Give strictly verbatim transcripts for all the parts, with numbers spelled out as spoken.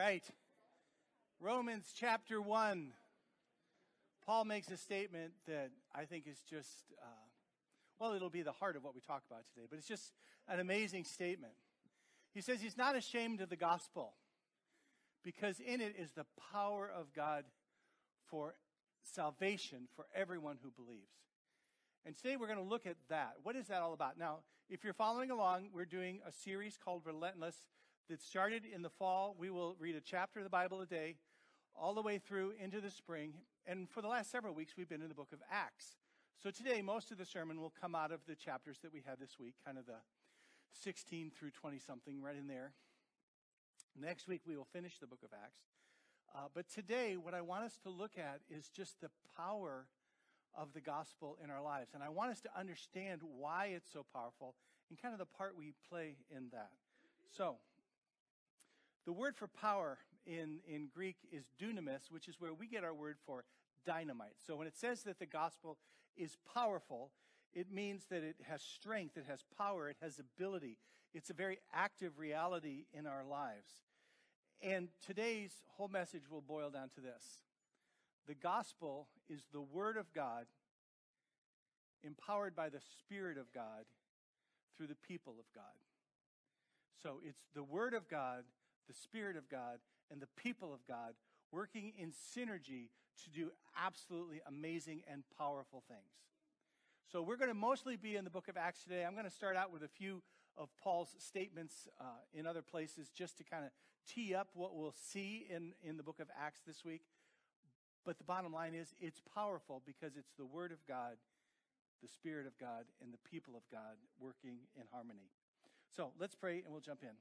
right. Romans chapter one. Paul makes a statement that I think is just, uh, well, it'll be the heart of what we talk about today, but it's just an amazing statement. He says he's not ashamed of the gospel because in it is the power of God for salvation for everyone who believes. And today we're going to look at that. What is that all about? Now, if you're following along, we're doing a series called Relentless that started in the fall. We will read a chapter of the Bible a day all the way through into the spring. And for the last several weeks, we've been in the book of Acts. So today, most of the sermon will come out of the chapters that we had this week, kind of the sixteen through twenty-something, right in there. Next week, we will finish the book of Acts. Uh, but today, what I want us to look at is just the power of the gospel in our lives. And I want us to understand why it's so powerful and kind of the part we play in that. So, the word for power in, in Greek is dunamis, which is where we get our word for dynamite. So when it says that the gospel is powerful, it means that it has strength, it has power, it has ability. It's a very active reality in our lives. And today's whole message will boil down to this. The gospel is the word of God empowered by the Spirit of God through the people of God. So it's the word of God, the Spirit of God, and the people of God working in synergy to do absolutely amazing and powerful things. So we're going to mostly be in the book of Acts today. I'm going to start out with a few of Paul's statements uh, in other places just to kind of tee up what we'll see in, in the book of Acts this week. But the bottom line is it's powerful because it's the word of God, the Spirit of God, and the people of God working in harmony. So let's pray and we'll jump in.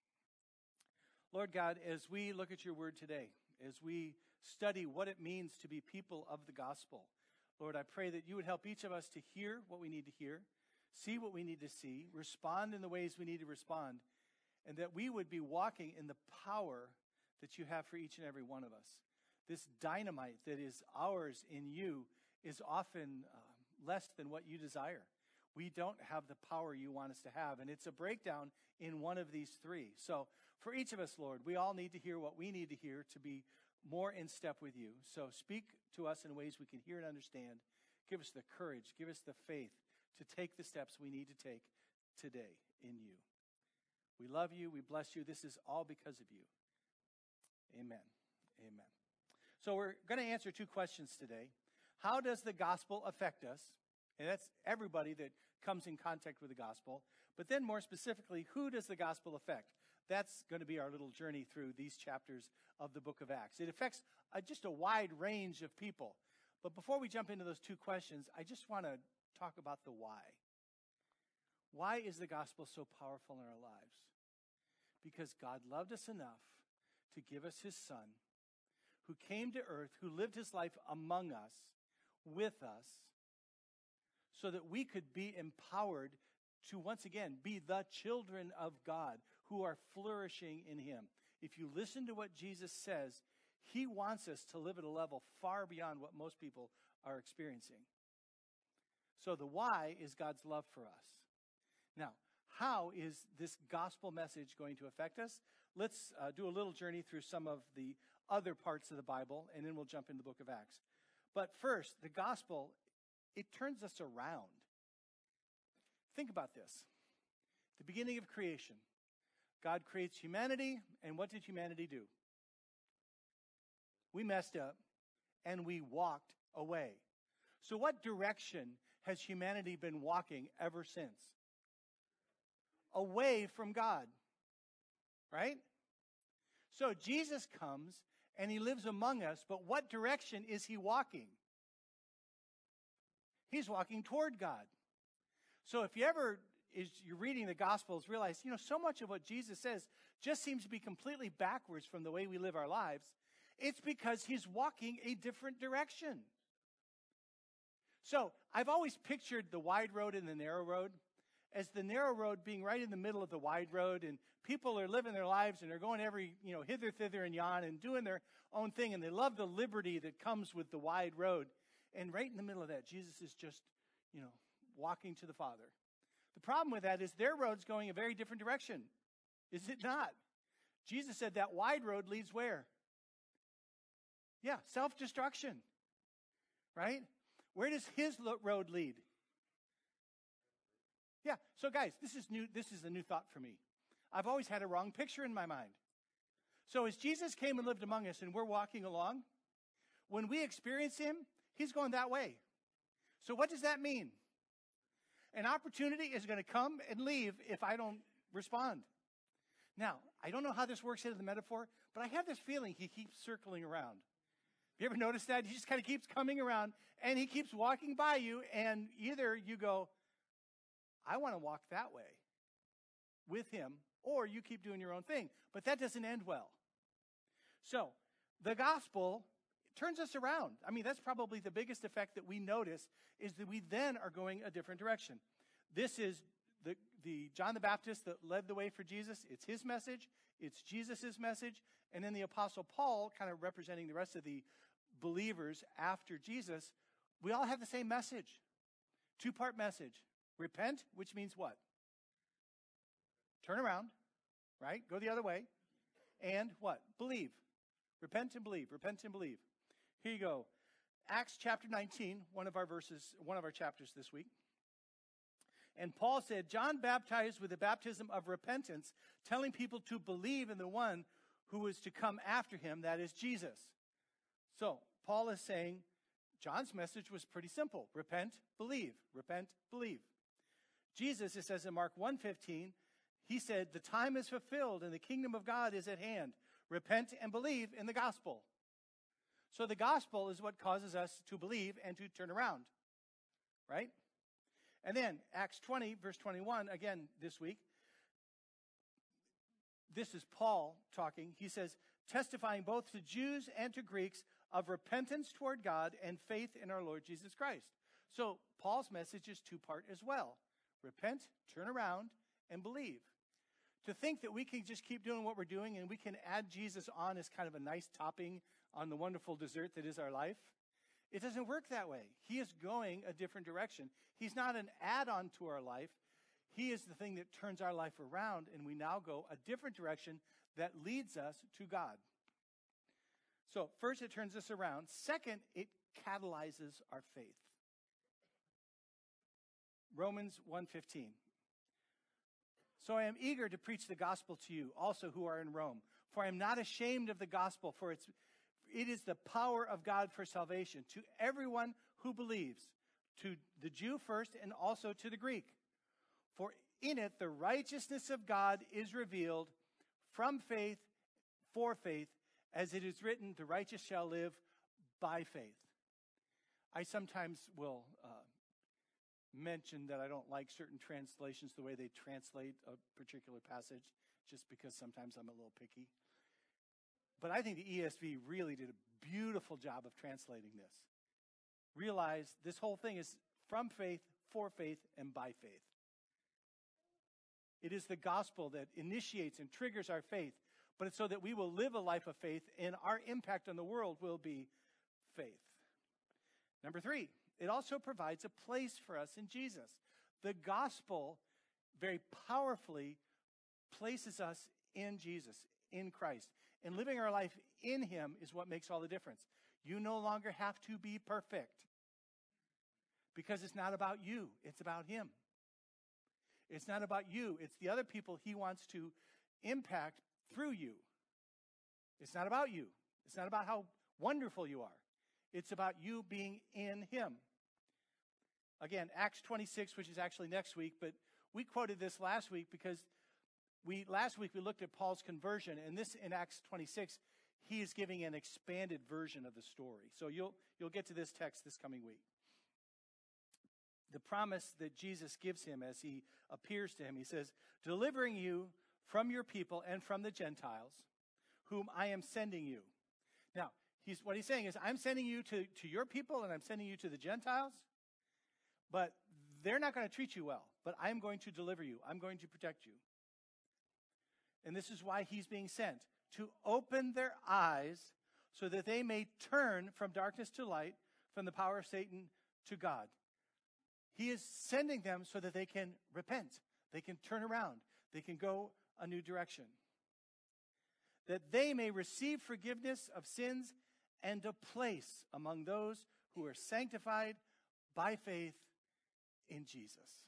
Lord God, as we look at your word today, as we study what it means to be people of the gospel, Lord, I pray that you would help each of us to hear what we need to hear, see what we need to see, respond in the ways we need to respond, and that we would be walking in the power that you have for each and every one of us. This dynamite that is ours in you is often uh, less than what you desire. We don't have the power you want us to have, and it's a breakdown in one of these three. So for each of us, Lord, we all need to hear what we need to hear to be more in step with you. So speak to us in ways we can hear and understand. Give us the courage, give us the faith to take the steps we need to take today in you. We love you, we bless you. This is all because of you. Amen. Amen. So we're going to answer two questions today. How does the gospel affect us? And that's everybody that comes in contact with the gospel. But then more specifically, who does the gospel affect? That's going to be our little journey through these chapters of the book of Acts. It affects uh, just a wide range of people. But before we jump into those two questions, I just want to talk about the why. Why is the gospel so powerful in our lives? Because God loved us enough to give us his son, who came to earth, who lived his life among us, with us, so that we could be empowered to, once again, be the children of God who are flourishing in him. If you listen to what Jesus says, he wants us to live at a level far beyond what most people are experiencing. So the why is God's love for us. Now, how is this gospel message going to affect us? Let's uh, do a little journey through some of the other parts of the Bible, and then we'll jump into the book of Acts. But first, the gospel, it turns us around. Think about this. The beginning of creation. God creates humanity, and what did humanity do? We messed up, and we walked away. So what direction has humanity been walking ever since? Away from God, right? So Jesus comes, and he lives among us, but what direction is he walking? He's walking toward God. So if you ever, is you're reading the Gospels, realize, you know, so much of what Jesus says just seems to be completely backwards from the way we live our lives. It's because he's walking a different direction. So I've always pictured the wide road and the narrow road as the narrow road being right in the middle of the wide road, and people are living their lives and they're going every, you know, hither, thither, and yon and doing their own thing, and they love the liberty that comes with the wide road. And right in the middle of that, Jesus is just, you know, walking to the Father. The problem with that is their road's going a very different direction. Is it not? Jesus said that wide road leads where? Yeah, self-destruction. Right? Where does his lo- road lead? Yeah, so guys, this is new. This is a new thought for me. I've always had a wrong picture in my mind. So as Jesus came and lived among us and we're walking along, when we experience him, he's going that way. So what does that mean? An opportunity is going to come and leave if I don't respond. Now, I don't know how this works into the metaphor, but I have this feeling he keeps circling around. You ever notice that? He just kind of keeps coming around, and he keeps walking by you, and either you go, I want to walk that way with him, or you keep doing your own thing. But that doesn't end well. So, the gospel turns us around. I mean, that's probably the biggest effect that we notice, is that we then are going a different direction. This is the, the John the Baptist that led the way for Jesus. It's his message. It's Jesus' message. And then the Apostle Paul, kind of representing the rest of the believers after Jesus, we all have the same message. Two-part message. Repent, which means what? Turn around, right? Go the other way. And what? Believe. Repent and believe. Repent and believe. Here you go. Acts chapter nineteen, one of our verses, one of our chapters this week. And Paul said, John baptized with the baptism of repentance, telling people to believe in the one who is to come after him, that is Jesus. So, Paul is saying, John's message was pretty simple. Repent, believe. Repent, believe. Jesus, it says in Mark one fifteen, he said, the time is fulfilled and the kingdom of God is at hand. Repent and believe in the gospel. So the gospel is what causes us to believe and to turn around. Right? And then Acts twenty, verse twenty-one, again this week. This is Paul talking. He says, testifying both to Jews and to Greeks of repentance toward God and faith in our Lord Jesus Christ. So Paul's message is two-part as well. Repent, turn around, and believe. To think that we can just keep doing what we're doing and we can add Jesus on as kind of a nice topping on the wonderful dessert that is our life, it doesn't work that way. He is going a different direction. He's not an add-on to our life. He is the thing that turns our life around, and we now go a different direction that leads us to God. So first, it turns us around. Second, it catalyzes our faith. Romans one fifteen. So I am eager to preach the gospel to you, also who are in Rome. For I am not ashamed of the gospel, for it's, it is the power of God for salvation to everyone who believes, to the Jew first and also to the Greek. For in it the righteousness of God is revealed from faith for faith, as it is written, the righteous shall live by faith. I sometimes will uh, mention that I don't like certain translations, the way they translate a particular passage, just because sometimes I'm a little picky. But I think the E S V really did a beautiful job of translating this. Realize this whole thing is from faith, for faith, and by faith. It is the gospel that initiates and triggers our faith, but it's so that we will live a life of faith and our impact on the world will be faith. Number three, it also provides a place for us in Jesus. The gospel very powerfully places us in Jesus, in Christ. And living our life in him is what makes all the difference. You no longer have to be perfect, because it's not about you, it's about him. It's not about you, it's the other people he wants to impact through you. It's not about you. It's not about how wonderful you are. It's about you being in him. Again, Acts twenty-six, which is actually next week, but we quoted this last week because we last week we looked at Paul's conversion, and this in Acts twenty-six, he is giving an expanded version of the story. So you'll you'll get to this text this coming week. The promise that Jesus gives him as he appears to him, he says, delivering you from your people and from the Gentiles, whom I am sending you. Now, he's, what he's saying is, I'm sending you to, to your people and I'm sending you to the Gentiles, but they're not going to treat you well, but I'm going to deliver you. I'm going to protect you. And this is why he's being sent, to open their eyes so that they may turn from darkness to light, from the power of Satan to God. He is sending them so that they can repent. They can turn around. They can go a new direction. that they may receive forgiveness of sins and a place among those who are sanctified by faith in Jesus.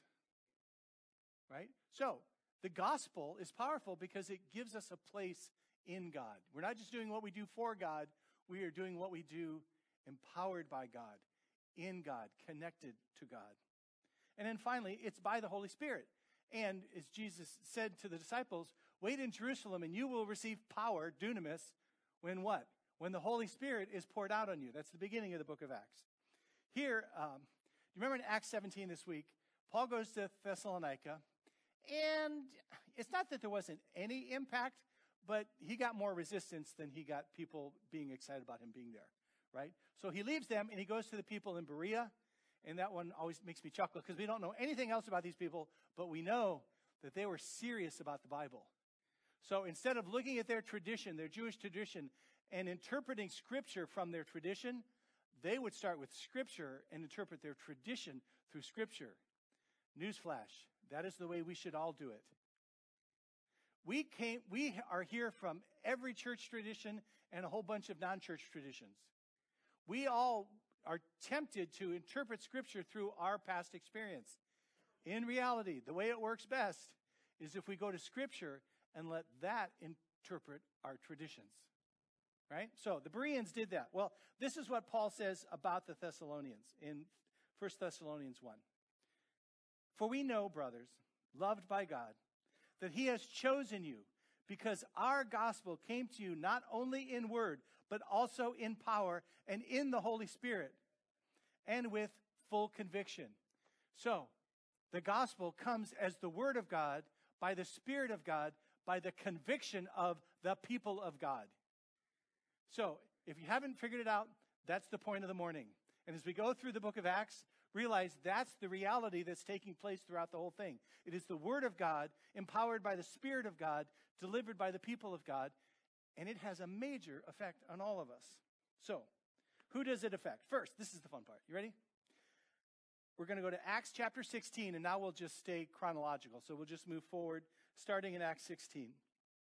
Right? So, the gospel is powerful because it gives us a place in God. We're not just doing what we do for God, we are doing what we do empowered by God, in God, connected to God. And then finally, it's by the Holy Spirit. And as Jesus said to the disciples, wait in Jerusalem and you will receive power, dunamis, when what? When the Holy Spirit is poured out on you. That's the beginning of the book of Acts. Here, um, you remember in Acts seventeen this week, Paul goes to Thessalonica, and it's not that there wasn't any impact, but he got more resistance than he got people being excited about him being there, right? So he leaves them, and he goes to the people in Berea, and that one always makes me chuckle because we don't know anything else about these people, but we know that they were serious about the Bible. So instead of looking at their tradition, their Jewish tradition, and interpreting Scripture from their tradition, they would start with Scripture and interpret their tradition through Scripture. Newsflash, that is the way we should all do it. We came, we are here from every church tradition and a whole bunch of non-church traditions. We all are tempted to interpret Scripture through our past experience. In reality, the way it works best is if we go to Scripture and let that interpret our traditions. Right? So the Bereans did that. Well, this is what Paul says about the Thessalonians in First Thessalonians one. For we know, brothers, loved by God, that he has chosen you because our gospel came to you not only in word, but also in power and in the Holy Spirit and with full conviction. So the gospel comes as the word of God, by the Spirit of God, by the conviction of the people of God. So if you haven't figured it out, that's the point of the morning. And as we go through the book of Acts, realize that's the reality that's taking place throughout the whole thing. It is the word of God, empowered by the Spirit of God, delivered by the people of God, and it has a major effect on all of us. So, who does it affect? First, this is the fun part. You ready? We're going to go to Acts chapter sixteen, and now we'll just stay chronological. So we'll just move forward, starting in Acts sixteen.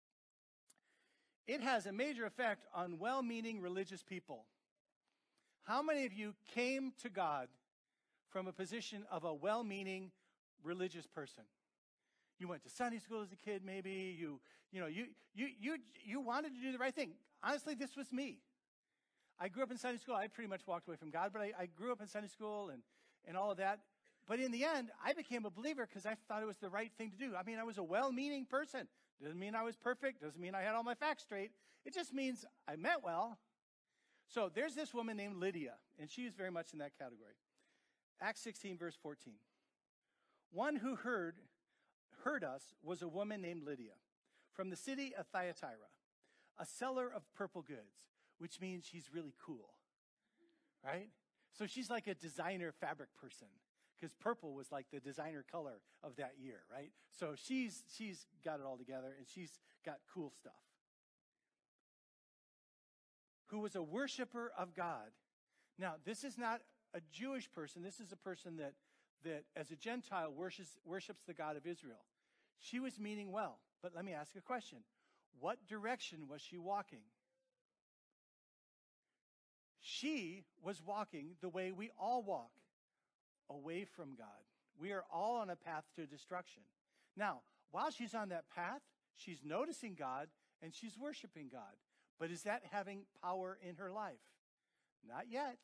It has a major effect on well-meaning religious people. How many of you came to God from a position of a well-meaning religious person? You went to Sunday school as a kid, maybe. You, you know, you, you, you, you wanted to do the right thing. Honestly, this was me. I grew up in Sunday school. I pretty much walked away from God, but I, I grew up in Sunday school and, and all of that. But in the end, I became a believer because I thought it was the right thing to do. I mean, I was a well-meaning person. Doesn't mean I was perfect. Doesn't mean I had all my facts straight. It just means I meant well. So there's this woman named Lydia, and she is very much in that category. Acts sixteen, verse fourteen. One who heard, heard us was a woman named Lydia from the city of Thyatira, a seller of purple goods, which means she's really cool, right? So she's like a designer fabric person, because purple was like the designer color of that year, right? So she's she's got it all together, and she's got cool stuff. Who was a worshiper of God. Now, this is not a Jewish person. This is a person that, that as a Gentile, worships, worships the God of Israel. She was meaning well, but let me ask a question. What direction was she walking? She was walking the way we all walk, away from God. We are all on a path to destruction. Now, while she's on that path, she's noticing God and she's worshiping God. But is that having power in her life? Not yet.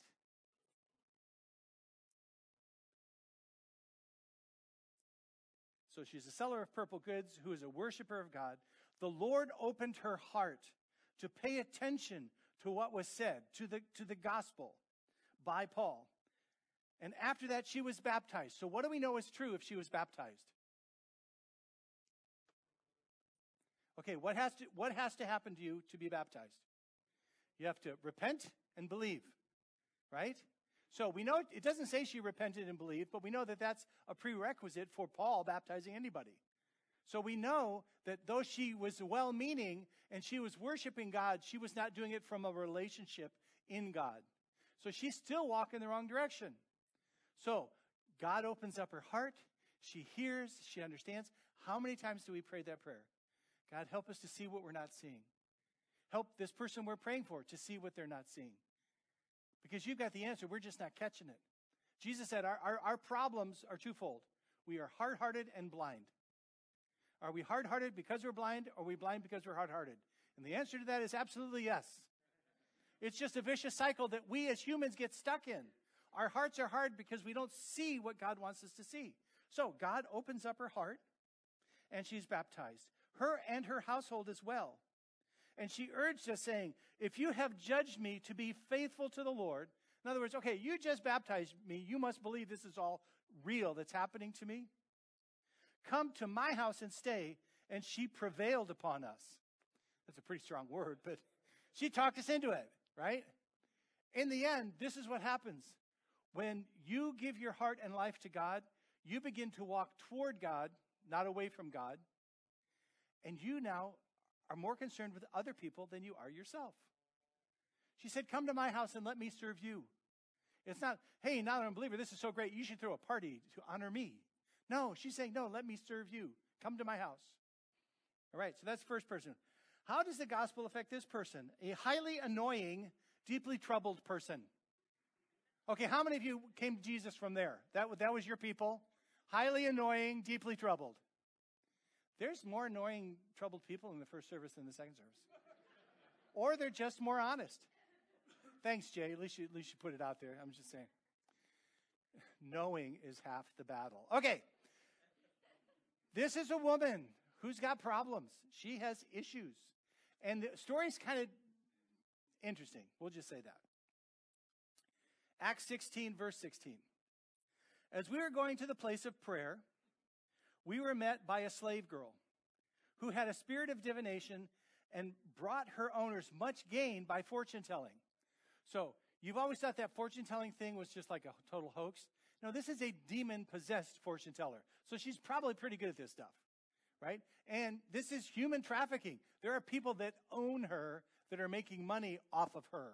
So she's a seller of purple goods who is a worshiper of God. The Lord opened her heart to pay attention to what was said, to the, to the gospel by Paul. And after that, she was baptized. So what do we know is true if she was baptized? Okay, what has to, what has to happen to you to be baptized? You have to repent and believe, right? So we know, it doesn't say she repented and believed, but we know that that's a prerequisite for Paul baptizing anybody. So we know that though she was well-meaning and she was worshiping God, she was not doing it from a relationship in God. So she's still walking the wrong direction. So God opens up her heart. She hears, she understands. How many times do we pray that prayer? God, help us to see what we're not seeing. help this person we're praying for to see what they're not seeing. Because you've got the answer. We're just not catching it. Jesus said our, our, our problems are twofold. We are hard-hearted and blind. Are we hard-hearted because we're blind, or are we blind because we're hard-hearted? And the answer to that is absolutely yes. It's just a vicious cycle that we as humans get stuck in. Our hearts are hard because we don't see what God wants us to see. So God opens up her heart, and she's baptized. Her and her household as well. And she urged us, saying, if you have judged me to be faithful to the Lord, in other words, okay, you just baptized me. You must believe this is all real that's happening to me. Come to my house and stay. And she prevailed upon us. That's a pretty strong word, but she talked us into it, right? In the end, this is what happens. When you give your heart and life to God, you begin to walk toward God, not away from God. And you now are more concerned with other people than you are yourself. She said, come to my house and let me serve you. It's not, hey, now that I'm a believer, this is so great, you should throw a party to honor me. No, she's saying, no, let me serve you. Come to my house. All right, so that's the first person. How does the gospel affect this person? A highly annoying, deeply troubled person. Okay, how many of you came to Jesus from there? That, that was your people? Highly annoying, deeply troubled. There's more annoying, troubled people in the first service than the second service. Or they're just more honest. Thanks, Jay. At least you, at least you put it out there. I'm just saying. Knowing is half the battle. Okay. This is a woman who's got problems. She has issues. And the story's kind of interesting. We'll just say that. Acts sixteen, verse sixteen. As we were going to the place of prayer, we were met by a slave girl who had a spirit of divination and brought her owners much gain by fortune telling. So you've always thought that fortune telling thing was just like a total hoax. No, this is a demon-possessed fortune teller. So she's probably pretty good at this stuff, right? And this is human trafficking. There are people that own her that are making money off of her.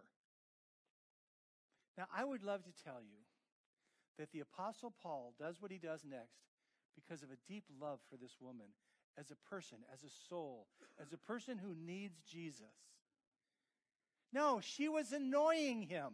Now, I would love to tell you that the Apostle Paul does what he does next because of a deep love for this woman as a person, as a soul, as a person who needs Jesus. No, she was annoying him.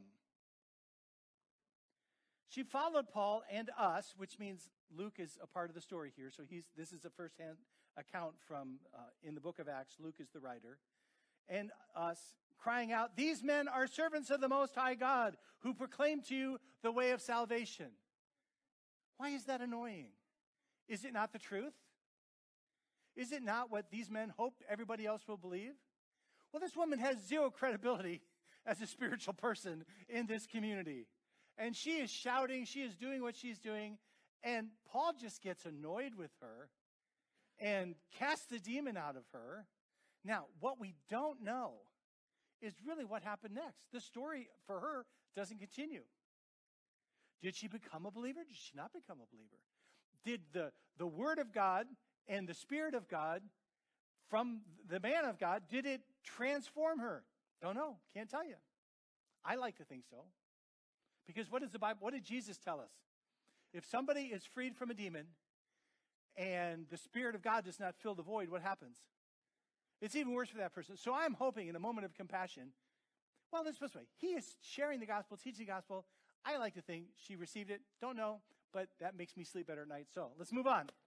She followed Paul and us, which means Luke is a part of the story here. So he's this is a first-hand account from uh, in the book of Acts. Luke is the writer. And us crying out, these men are servants of the Most High God who proclaim to you the way of salvation. Why is that annoying? Is it not the truth? Is it not what these men hoped everybody else will believe? Well, this woman has zero credibility as a spiritual person in this community. And she is shouting, she is doing what she's doing, and Paul just gets annoyed with her and casts the demon out of her. Now, what we don't know is really what happened next. The story for her doesn't continue. Did she become a believer? Did she not become a believer? Did the, the Word of God and the Spirit of God from the man of God, did it transform her? Don't know. Can't tell you. I like to think so. Because what does the Bible, what did Jesus tell us? If somebody is freed from a demon and the Spirit of God does not fill the void, what happens? It's even worse for that person. So I'm hoping in a moment of compassion, well, let's put it this way. He is sharing the gospel, teaching the gospel. I like to think she received it. Don't know, but that makes me sleep better at night. So let's move on.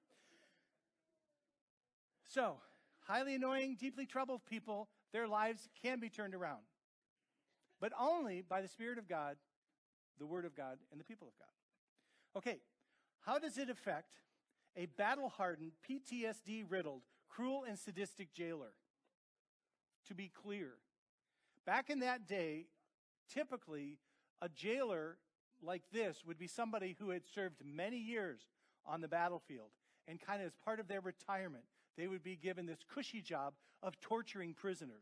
So, highly annoying, deeply troubled people, their lives can be turned around. But only by the Spirit of God, the Word of God, and the people of God. Okay, how does it affect a battle-hardened, P T S D-riddled, cruel and sadistic jailer? To be clear, back in that day, typically, a jailer like this would be somebody who had served many years on the battlefield, and kind of as part of their retirement, they would be given this cushy job of torturing prisoners.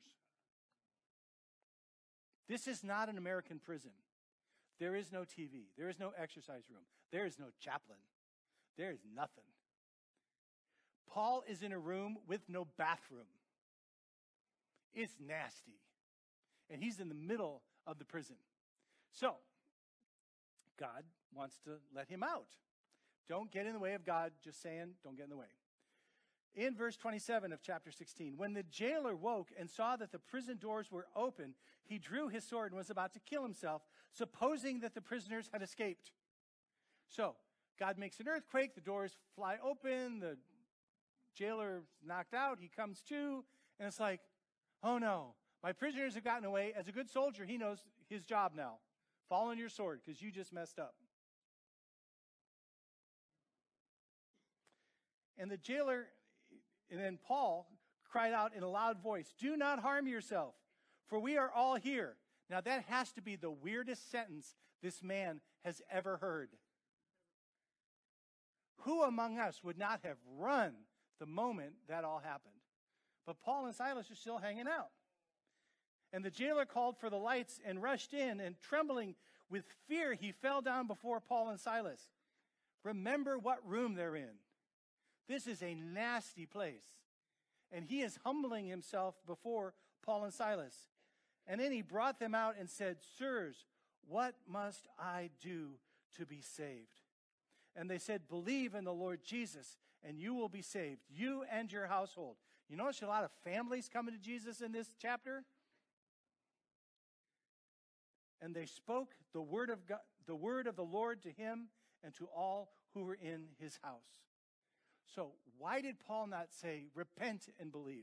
This is not an American prison. There is no T V. There is no exercise room. There is no chaplain. There is nothing. Paul is in a room with no bathroom. It's nasty. And he's in the middle of the prison. So, God wants to let him out. Don't get in the way of God just saying, don't get in the way. in verse twenty-seven of chapter sixteen, when the jailer woke and saw that the prison doors were open, he drew his sword and was about to kill himself, supposing that the prisoners had escaped. So, God makes an earthquake, the doors fly open, the jailer knocked out, he comes to, and it's like, oh no, my prisoners have gotten away. As a good soldier, he knows his job now. Fall on your sword, because you just messed up. And the jailer, and then Paul cried out in a loud voice, do not harm yourself, for we are all here. Now that has to be the weirdest sentence this man has ever heard. Who among us would not have run the moment that all happened? But Paul and Silas are still hanging out. And the jailer called for the lights and rushed in, and trembling with fear, he fell down before Paul and Silas. Remember what room they're in. This is a nasty place. And he is humbling himself before Paul and Silas. And then he brought them out and said, sirs, what must I do to be saved? And they said, believe in the Lord Jesus, and you will be saved, you and your household. You notice a lot of families coming to Jesus in this chapter? And they spoke the word of God, the word of the Lord to him and to all who were in his house. So why did Paul not say, repent and believe?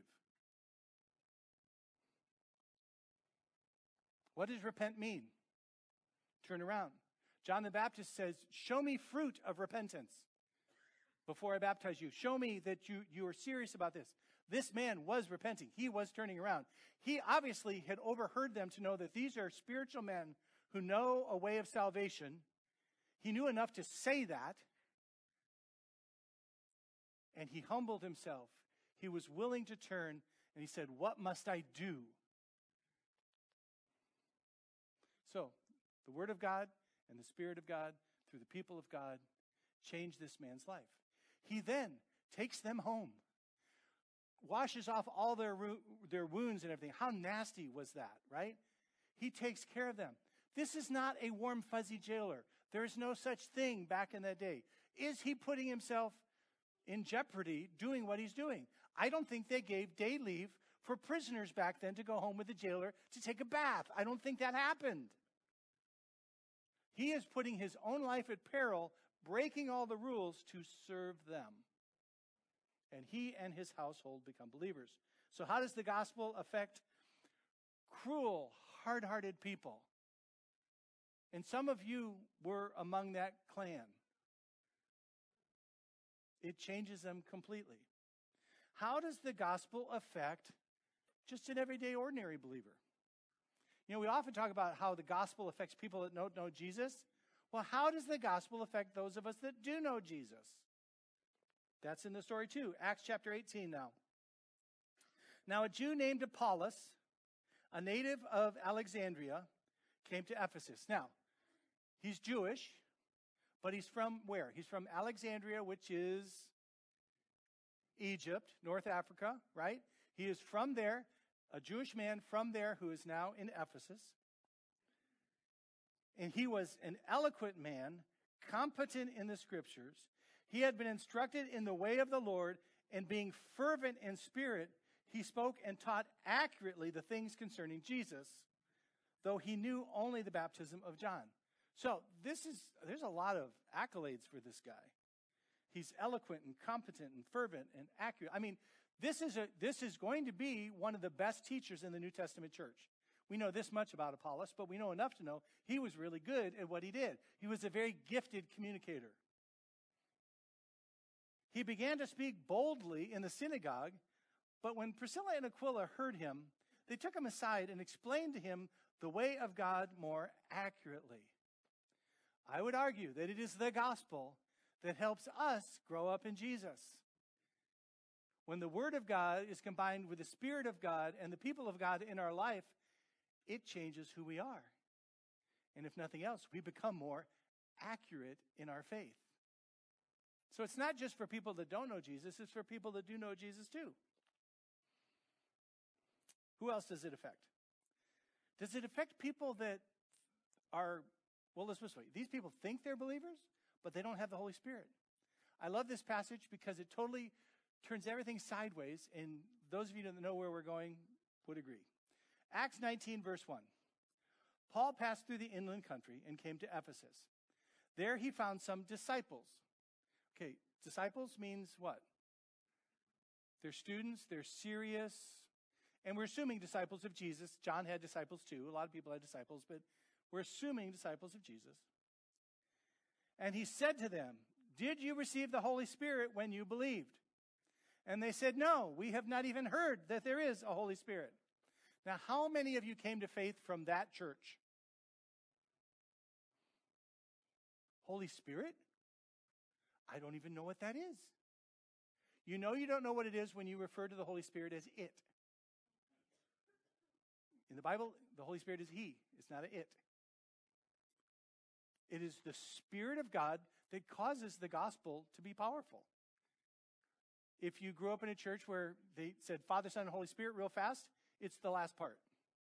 What does repent mean? Turn around. John the Baptist says, show me fruit of repentance before I baptize you. Show me that you, you are serious about this. This man was repenting. He was turning around. He obviously had overheard them to know that these are spiritual men who know a way of salvation. He knew enough to say that. And he humbled himself. He was willing to turn, and he said, what must I do? So, the Word of God and the Spirit of God through the people of God changed this man's life. He then takes them home, washes off all their, their wounds and everything. How nasty was that, right? He takes care of them. This is not a warm, fuzzy jailer. There is no such thing back in that day. Is he putting himself in jeopardy doing what he's doing? I don't think they gave day leave for prisoners back then to go home with the jailer to take a bath. I don't think that happened. He is putting his own life at peril, breaking all the rules to serve them. And he and his household become believers. So how does the gospel affect cruel, hard-hearted people? And some of you were among that clan. It changes them completely. How does the gospel affect just an everyday, ordinary believer? You know, we often talk about how the gospel affects people that don't know Jesus. Well, how does the gospel affect those of us that do know Jesus? That's in the story too. Acts chapter eighteen now. Now a Jew named Apollos, a native of Alexandria, came to Ephesus. Now, he's Jewish, but he's from where? He's from Alexandria, which is Egypt, North Africa, right? He is from there, a Jewish man from there who is now in Ephesus. And he was an eloquent man, competent in the scriptures. He had been instructed in the way of the Lord, and being fervent in spirit, he spoke and taught accurately the things concerning Jesus, though he knew only the baptism of John. So this is, there's a lot of accolades for this guy. He's eloquent and competent and fervent and accurate. I mean, this is a, this is going to be one of the best teachers in the New Testament church. We know this much about Apollos, but we know enough to know he was really good at what he did. He was a very gifted communicator. He began to speak boldly in the synagogue, but when Priscilla and Aquila heard him, they took him aside and explained to him the way of God more accurately. I would argue that it is the gospel that helps us grow up in Jesus. When the Word of God is combined with the Spirit of God and the people of God in our life, it changes who we are. And if nothing else, we become more accurate in our faith. So it's not just for people that don't know Jesus, it's for people that do know Jesus too. Who else does it affect? Does it affect people that are, well, let's put it this way. These people think they're believers, but they don't have the Holy Spirit. I love this passage because it totally turns everything sideways, and those of you that know where we're going would agree. Acts nineteen, verse one. Paul passed through the inland country and came to Ephesus. There he found some disciples. Okay, disciples means what? They're students, they're serious, and we're assuming disciples of Jesus. John had disciples too. A lot of people had disciples, but we're assuming disciples of Jesus. And he said to them, "Did you receive the Holy Spirit when you believed?" And they said, "No, we have not even heard that there is a Holy Spirit." Now, how many of you came to faith from that church? Holy Spirit? I don't even know what that is. You know you don't know what it is when you refer to the Holy Spirit as it. In the Bible, the Holy Spirit is He. It's not a it. It is the Spirit of God that causes the gospel to be powerful. If you grew up in a church where they said Father, Son, and Holy Spirit real fast, it's the last part.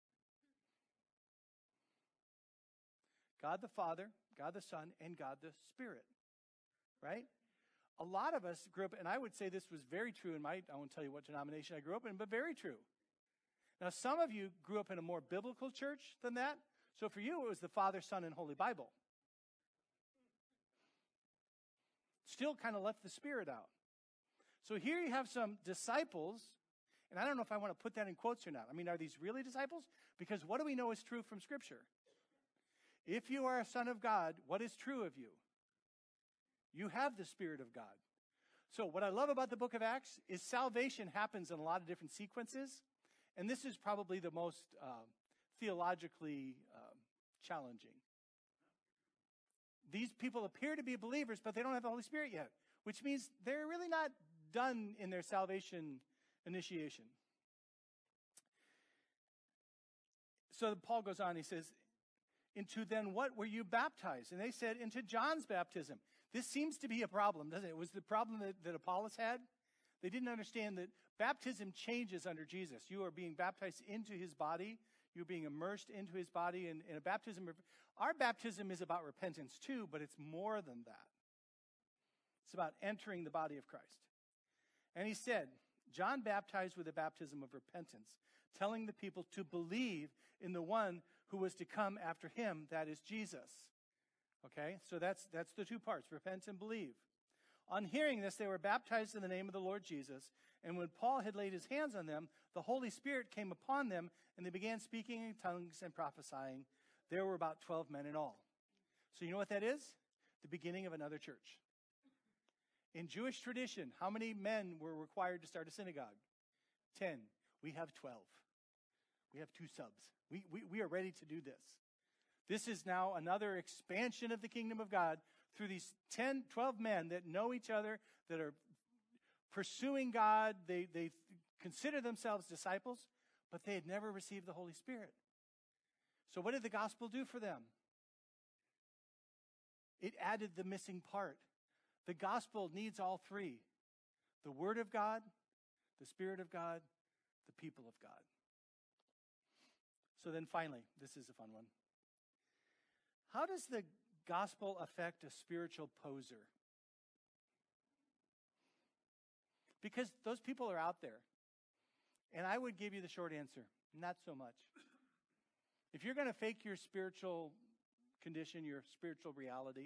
God the Father, God the Son, and God the Spirit. Right? A lot of us grew up, and I would say this was very true in my, I won't tell you what denomination I grew up in, but very true. Now, some of you grew up in a more biblical church than that. So for you, it was the Father, Son, and Holy Bible. Still kind of left the Spirit out. So here you have some disciples, and I don't know if I want to put that in quotes or not. I mean, are these really disciples? Because what do we know is true from Scripture? If you are a son of God, what is true of you? You have the Spirit of God. So what I love about the book of Acts is salvation happens in a lot of different sequences, and this is probably the most uh, theologically um, challenging. These people appear to be believers, but they don't have the Holy Spirit yet, which means they're really not done in their salvation initiation. So Paul goes on, he says, "Into then what were you baptized?" And they said, "Into John's baptism." This seems to be a problem, doesn't it? It was the problem that, that Apollos had. They didn't understand that baptism changes under Jesus. You are being baptized into his body. You're being immersed into his body. And, and a baptism, our baptism is about repentance too, but it's more than that. It's about entering the body of Christ. And he said, John baptized with a baptism of repentance, telling the people to believe in the one who was to come after him, that is Jesus. Okay, so that's that's the two parts, repent and believe. On hearing this, they were baptized in the name of the Lord Jesus. And when Paul had laid his hands on them, the Holy Spirit came upon them, and they began speaking in tongues and prophesying. There were about twelve men in all. So you know what that is? The beginning of another church. In Jewish tradition, how many men were required to start a synagogue? Ten. We have twelve. We have two subs. We, we, we are ready to do this. This is now another expansion of the kingdom of God through these ten, twelve men that know each other, that are pursuing God. They, they consider themselves disciples, but they had never received the Holy Spirit. So what did the gospel do for them? It added the missing part. The gospel needs all three: the Word of God, the Spirit of God, the people of God. So then finally, this is a fun one. How does the gospel affect a spiritual poser? Because those people are out there. And I would give you the short answer: not so much. If you're going to fake your spiritual condition, your spiritual reality,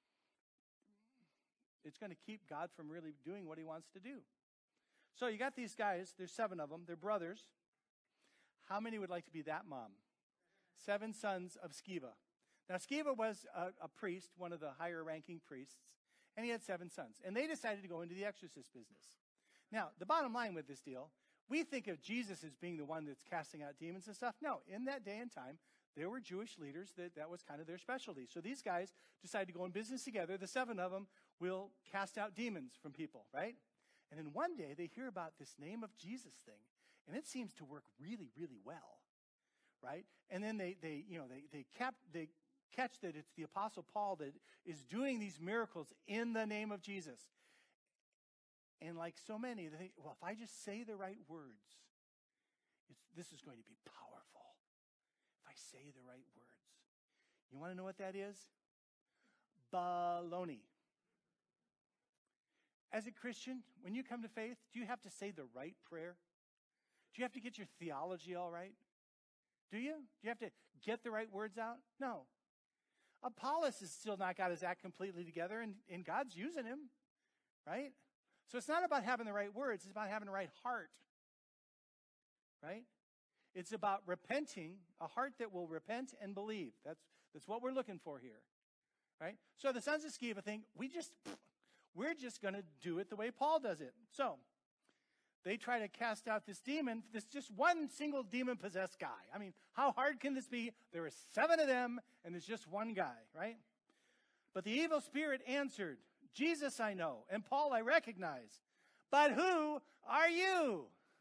it's going to keep God from really doing what he wants to do. So you got these guys, there's seven of them, they're brothers. How many would like to be that mom? Seven sons of Sceva. Now Sceva was a, a priest, one of the higher ranking priests, and he had seven sons. And they decided to go into the exorcist business. Now, the bottom line with this deal, we think of Jesus as being the one that's casting out demons and stuff. No, in that day and time, there were Jewish leaders that that was kind of their specialty. So these guys decided to go in business together. The seven of them will cast out demons from people, right? And then one day they hear about this name of Jesus thing, and it seems to work really, really well, right? And then they, they you know, they they kept they catch that it's the Apostle Paul that is doing these miracles in the name of Jesus. And like so many, they think, well, if I just say the right words, it's, this is going to be powerful. If I say the right words. You want to know what that is? Baloney. as a Christian, when you come to faith, do you have to say the right prayer? Do you have to get your theology all right? Do you? Do you have to get the right words out? No. Apollos has still not got his act completely together, and, and God's using him, right? So it's not about having the right words. It's about having the right heart, right? It's about repenting, a heart that will repent and believe. That's, that's what we're looking for here, right? So the sons of Sceva think, we just, we're just going to do it the way Paul does it. So they try to cast out this demon, this just one single demon-possessed guy. I mean, how hard can this be? There are seven of them, and there's just one guy, right? But the evil spirit answered, Jesus I know, and Paul I recognize, but who are you?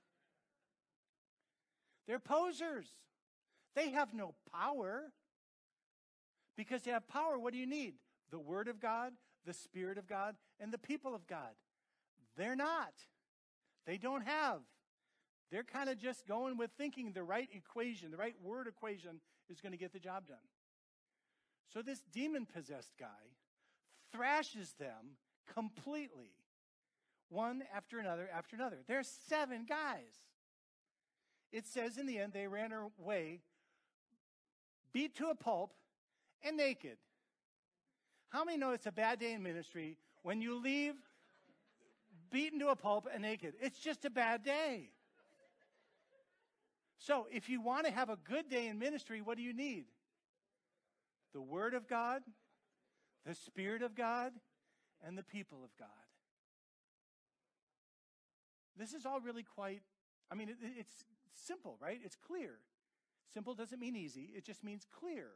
They're posers. They have no power. Because to have power, what do you need? The Word of God, the Spirit of God, and the people of God. They're not. They don't have. They're kind of just going with thinking the right equation, the right word equation is going to get the job done. So this demon-possessed guy thrashes them completely, one after another after another. There's seven guys. It says in the end, they ran away, beat to a pulp, and naked. How many know it's a bad day in ministry when you leave beaten to a pulp and naked? It's just a bad day. So if you want to have a good day in ministry, what do you need? The Word of God, the Spirit of God, and the people of God. This is all really quite, I mean, it, it's simple, right? It's clear. Simple doesn't mean easy. It just means clear.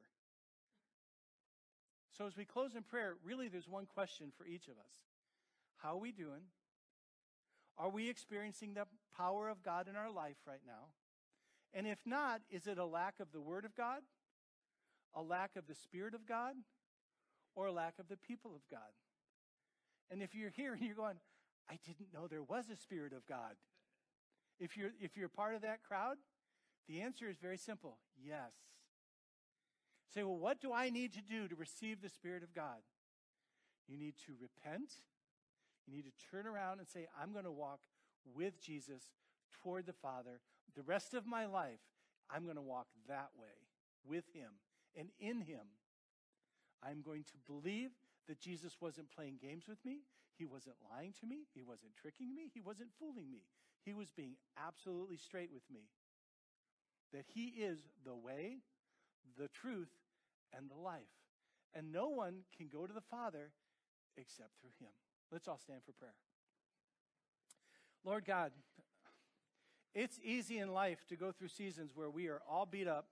So as we close in prayer, really there's one question for each of us. How are we doing? Are we experiencing the power of God in our life right now? And if not, is it a lack of the Word of God, a lack of the Spirit of God, or a lack of the people of God? And if you're here and you're going, I didn't know there was a Spirit of God. If you're, if you're part of that crowd, the answer is very simple. Yes. Say, well, what do I need to do to receive the Spirit of God? You need to repent. You need to turn around and say, I'm going to walk with Jesus toward the Father. The rest of my life, I'm going to walk that way with him and in him. I'm going to believe that Jesus wasn't playing games with me. He wasn't lying to me. He wasn't tricking me. He wasn't fooling me. He was being absolutely straight with me. That he is the way, the truth, and the life. And no one can go to the Father except through him. Let's all stand for prayer. Lord God, it's easy in life to go through seasons where we are all beat up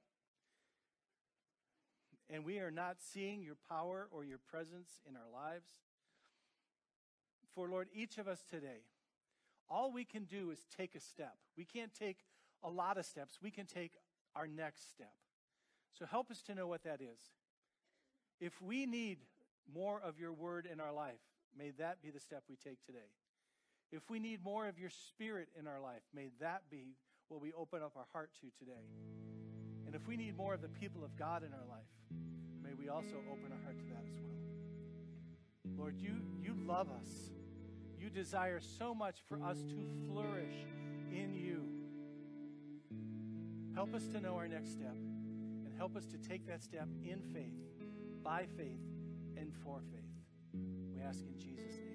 and we are not seeing your power or your presence in our lives. For Lord, each of us today, all we can do is take a step. We can't take a lot of steps. We can take our next step. So help us to know what that is. If we need more of your word in our life, may that be the step we take today. If we need more of your Spirit in our life, may that be what we open up our heart to today. And if we need more of the people of God in our life, may we also open our heart to that as well. Lord, you, you love us. You desire so much for us to flourish in you. Help us to know our next step, and help us to take that step in faith, by faith, and for faith. We ask in Jesus' name.